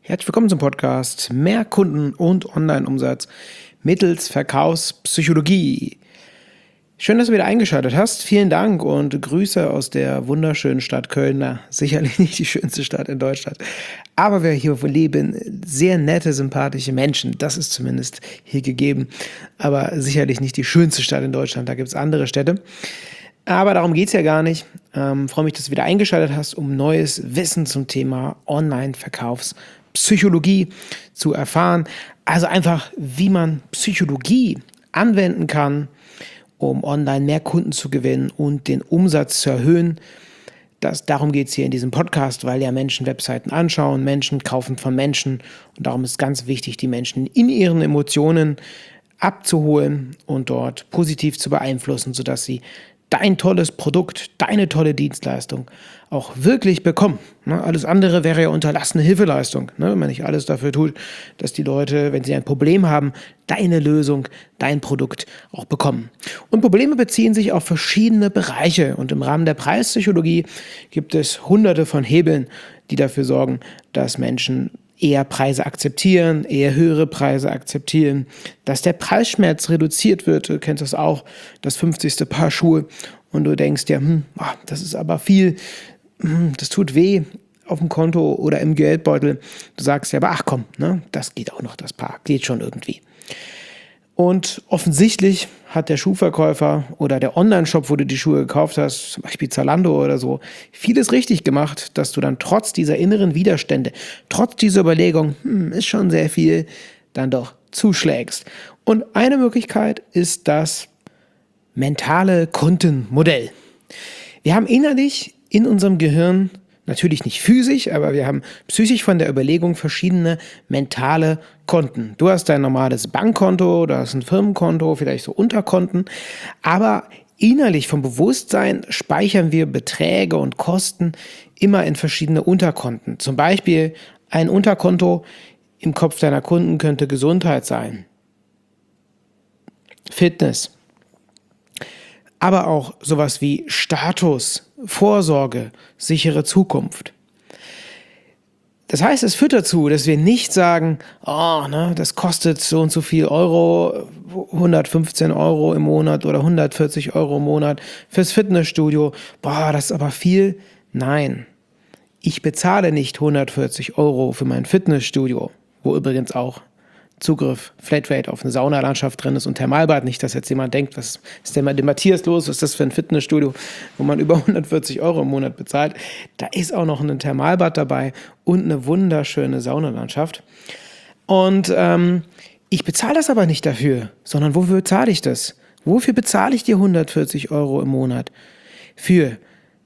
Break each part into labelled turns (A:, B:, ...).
A: Herzlich willkommen zum Podcast Mehr Kunden und Online-Umsatz mittels Verkaufspsychologie. Schön, dass du wieder eingeschaltet hast. Vielen Dank und Grüße aus der wunderschönen Stadt Köln. Na, sicherlich nicht die schönste Stadt in Deutschland, aber wir hier leben sehr nette, sympathische Menschen. Das ist zumindest hier gegeben, aber sicherlich nicht die schönste Stadt in Deutschland. Da gibt es andere Städte. Aber darum geht es ja gar nicht. Freue mich, dass du wieder eingeschaltet hast, um neues Wissen zum Thema Online-Verkaufspsychologie zu erfahren. Also einfach, wie man Psychologie anwenden kann, um online mehr Kunden zu gewinnen und den Umsatz zu erhöhen. Darum geht es hier in diesem Podcast, weil ja Menschen Webseiten anschauen, Menschen kaufen von Menschen. Und darum ist ganz wichtig, die Menschen in ihren Emotionen abzuholen und dort positiv zu beeinflussen, sodass sie dein tolles Produkt, deine tolle Dienstleistung auch wirklich bekommen. Alles andere wäre ja unterlassene Hilfeleistung, wenn man nicht alles dafür tut, dass die Leute, wenn sie ein Problem haben, deine Lösung, dein Produkt auch bekommen. Und Probleme beziehen sich auf verschiedene Bereiche. Und im Rahmen der Preispsychologie gibt es hunderte von Hebeln, die dafür sorgen, dass Menschen eher Preise akzeptieren, eher höhere Preise akzeptieren, dass der Preisschmerz reduziert wird. Du kennst das auch, das 50. Paar Schuhe und du denkst dir, das ist aber viel, das tut weh auf dem Konto oder im Geldbeutel. Du sagst ja, aber ach komm, das geht auch noch, das Paar, geht schon irgendwie. Und offensichtlich hat der Schuhverkäufer oder der Online-Shop, wo du die Schuhe gekauft hast, zum Beispiel Zalando oder so, vieles richtig gemacht, dass du dann trotz dieser inneren Widerstände, trotz dieser Überlegung, ist schon sehr viel, dann doch zuschlägst. Und eine Möglichkeit ist das mentale Kundenmodell. Wir haben innerlich in unserem Gehirn, natürlich nicht physisch, aber wir haben psychisch von der Überlegung verschiedene mentale Konten. Du hast dein normales Bankkonto, du hast ein Firmenkonto, vielleicht so Unterkonten, aber innerlich vom Bewusstsein speichern wir Beträge und Kosten immer in verschiedene Unterkonten. Zum Beispiel ein Unterkonto im Kopf deiner Kunden könnte Gesundheit sein, Fitness, aber auch sowas wie Status, Vorsorge, sichere Zukunft. Das heißt, es führt dazu, dass wir nicht sagen, das kostet so und so viel Euro, 115 Euro im Monat oder 140 Euro im Monat fürs Fitnessstudio. Das ist aber viel. Nein, ich bezahle nicht 140 Euro für mein Fitnessstudio, wo übrigens auch Zugriff, Flatrate auf eine Saunalandschaft drin ist und Thermalbad. Nicht, dass jetzt jemand denkt, was ist denn mit dem Matthias los? Was ist das für ein Fitnessstudio, wo man über 140 Euro im Monat bezahlt? Da ist auch noch ein Thermalbad dabei und eine wunderschöne Saunalandschaft. Und ich bezahle das aber nicht dafür, sondern wofür bezahle ich das? Wofür bezahle ich dir 140 Euro im Monat? Für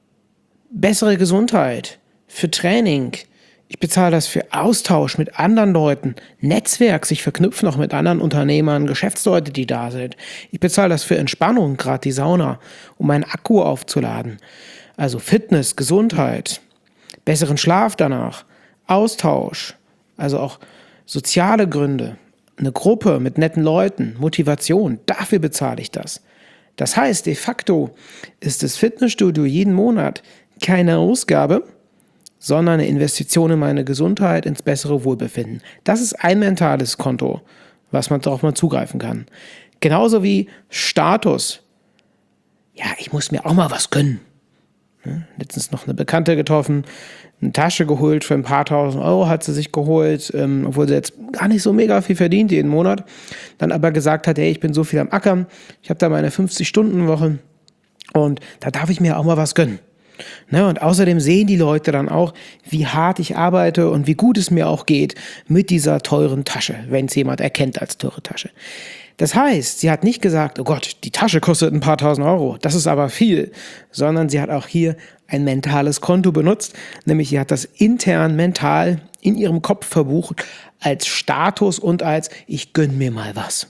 A: bessere Gesundheit, für Training. Ich bezahle das für Austausch mit anderen Leuten, Netzwerk, sich verknüpfen auch mit anderen Unternehmern, Geschäftsleute, die da sind. Ich bezahle das für Entspannung, gerade die Sauna, um meinen Akku aufzuladen. Also Fitness, Gesundheit, besseren Schlaf danach, Austausch, also auch soziale Gründe, eine Gruppe mit netten Leuten, Motivation, dafür bezahle ich das. Das heißt, de facto ist das Fitnessstudio jeden Monat keine Ausgabe, sondern eine Investition in meine Gesundheit, ins bessere Wohlbefinden. Das ist ein mentales Konto, darauf man zugreifen kann. Genauso wie Status. Ja, ich muss mir auch mal was gönnen. Letztens noch eine Bekannte getroffen, eine Tasche geholt für ein paar tausend Euro hat sie sich geholt, obwohl sie jetzt gar nicht so mega viel verdient jeden Monat. Dann aber gesagt hat, hey, ich bin so viel am Ackern, ich habe da meine 50-Stunden-Woche und da darf ich mir auch mal was gönnen. Und außerdem sehen die Leute dann auch, wie hart ich arbeite und wie gut es mir auch geht mit dieser teuren Tasche, wenn es jemand erkennt als teure Tasche. Das heißt, sie hat nicht gesagt, oh Gott, die Tasche kostet ein paar tausend Euro, das ist aber viel, sondern sie hat auch hier ein mentales Konto benutzt, nämlich sie hat das intern mental in ihrem Kopf verbucht als Status und als ich gönn mir mal was.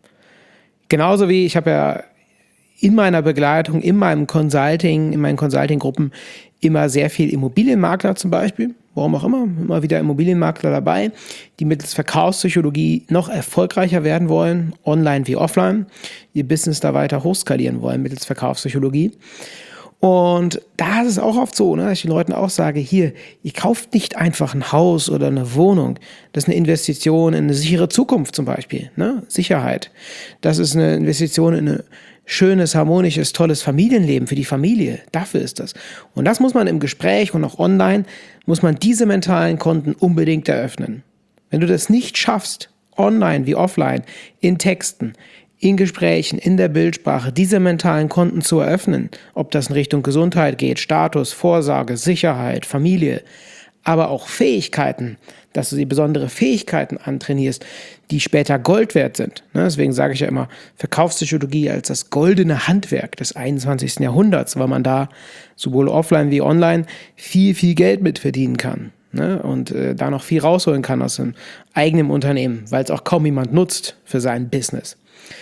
A: Genauso wie ich habe ja in meiner Begleitung, in meinen Consulting-Gruppen immer sehr viel Immobilienmakler zum Beispiel, warum auch immer wieder Immobilienmakler dabei, die mittels Verkaufspsychologie noch erfolgreicher werden wollen, online wie offline, ihr Business da weiter hochskalieren wollen mittels Verkaufspsychologie. Und da ist es auch oft so, dass ich den Leuten auch sage, hier, ihr kauft nicht einfach ein Haus oder eine Wohnung. Das ist eine Investition in eine sichere Zukunft zum Beispiel, ne? Sicherheit. Das ist eine Investition in ein schönes, harmonisches, tolles Familienleben für die Familie. Dafür ist das. Und das muss man im Gespräch und auch online, muss man diese mentalen Konten unbedingt eröffnen. Wenn du das nicht schaffst, online wie offline, in Texten, in Gesprächen, in der Bildsprache, diese mentalen Konten zu eröffnen, ob das in Richtung Gesundheit geht, Status, Vorsorge, Sicherheit, Familie, aber auch Fähigkeiten, dass du die besondere Fähigkeiten antrainierst, die später Gold wert sind. Deswegen sage ich ja immer, Verkaufspsychologie als das goldene Handwerk des 21. Jahrhunderts, weil man da sowohl offline wie online viel, viel Geld mit verdienen kann. Und da noch viel rausholen kann aus dem eigenen Unternehmen, weil es auch kaum jemand nutzt für sein Business.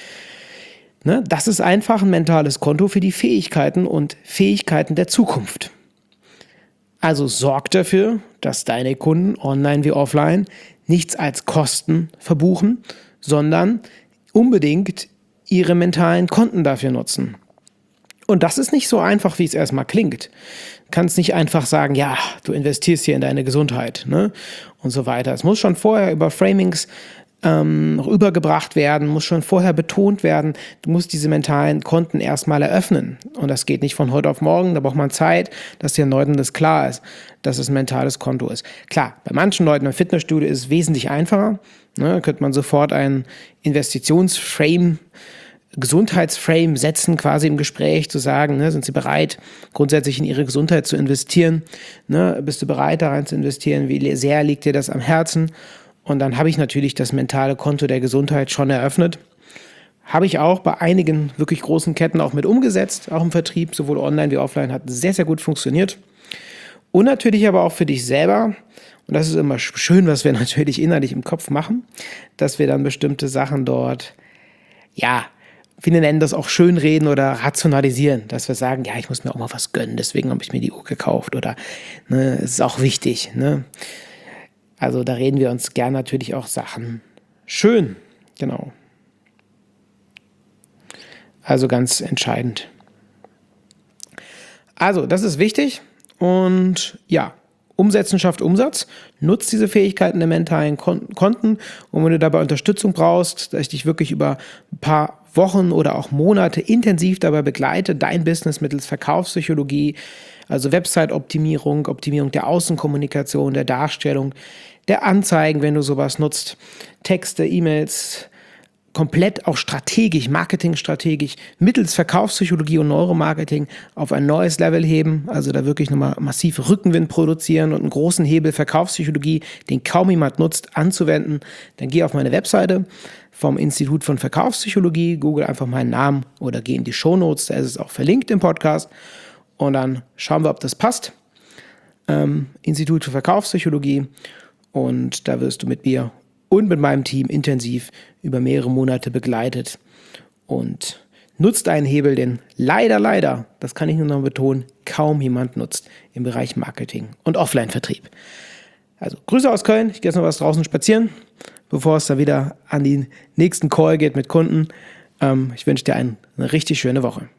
A: Das ist einfach ein mentales Konto für die Fähigkeiten und Fähigkeiten der Zukunft. Also sorg dafür, dass deine Kunden online wie offline nichts als Kosten verbuchen, sondern unbedingt ihre mentalen Konten dafür nutzen. Und das ist nicht so einfach, wie es erstmal klingt. Du kannst nicht einfach sagen, ja, du investierst hier in deine Gesundheit, und so weiter. Es muss schon vorher über Framings noch übergebracht werden, muss schon vorher betont werden. Du musst diese mentalen Konten erstmal eröffnen. Und das geht nicht von heute auf morgen, da braucht man Zeit, dass den Leuten das klar ist, dass es ein mentales Konto ist. Klar, bei manchen Leuten im Fitnessstudio ist es wesentlich einfacher. Da könnte man sofort einen Investitionsframe, Gesundheitsframe setzen, quasi im Gespräch zu sagen, sind Sie bereit, grundsätzlich in Ihre Gesundheit zu investieren? Bist du bereit, da rein zu investieren? Wie sehr liegt dir das am Herzen? Und dann habe ich natürlich das mentale Konto der Gesundheit schon eröffnet. Habe ich auch bei einigen wirklich großen Ketten auch mit umgesetzt, auch im Vertrieb, sowohl online wie offline, hat sehr, sehr gut funktioniert. Und natürlich aber auch für dich selber, und das ist immer schön, was wir natürlich innerlich im Kopf machen, dass wir dann bestimmte Sachen dort, viele nennen das auch schönreden oder rationalisieren, dass wir sagen, ja, ich muss mir auch mal was gönnen, deswegen habe ich mir die Uhr gekauft oder es ist auch wichtig, Also da reden wir uns gern natürlich auch Sachen schön, genau. Also ganz entscheidend. Also das ist wichtig und Umsetzen schafft Umsatz. Nutz diese Fähigkeiten der mentalen Konten und wenn du dabei Unterstützung brauchst, dass ich dich wirklich über ein paar Wochen oder auch Monate intensiv dabei begleite, dein Business mittels Verkaufspsychologie, also Website-Optimierung, Optimierung der Außenkommunikation, der Darstellung, der Anzeigen, wenn du sowas nutzt, Texte, E-Mails, komplett auch strategisch, marketingstrategisch, mittels Verkaufspsychologie und Neuromarketing auf ein neues Level heben, also da wirklich nochmal massiv Rückenwind produzieren und einen großen Hebel Verkaufspsychologie, den kaum jemand nutzt, anzuwenden, dann geh auf meine Webseite vom Institut von Verkaufspsychologie, google einfach meinen Namen oder geh in die Shownotes, da ist es auch verlinkt im Podcast und dann schauen wir, ob das passt. Institut für Verkaufspsychologie und da wirst du mit mir und mit meinem Team intensiv über mehrere Monate begleitet und nutzt einen Hebel, den leider, das kann ich nur noch betonen, kaum jemand nutzt im Bereich Marketing und Offline-Vertrieb. Also Grüße aus Köln, ich gehe jetzt noch was draußen spazieren, bevor es dann wieder an den nächsten Call geht mit Kunden. Ich wünsche dir eine richtig schöne Woche.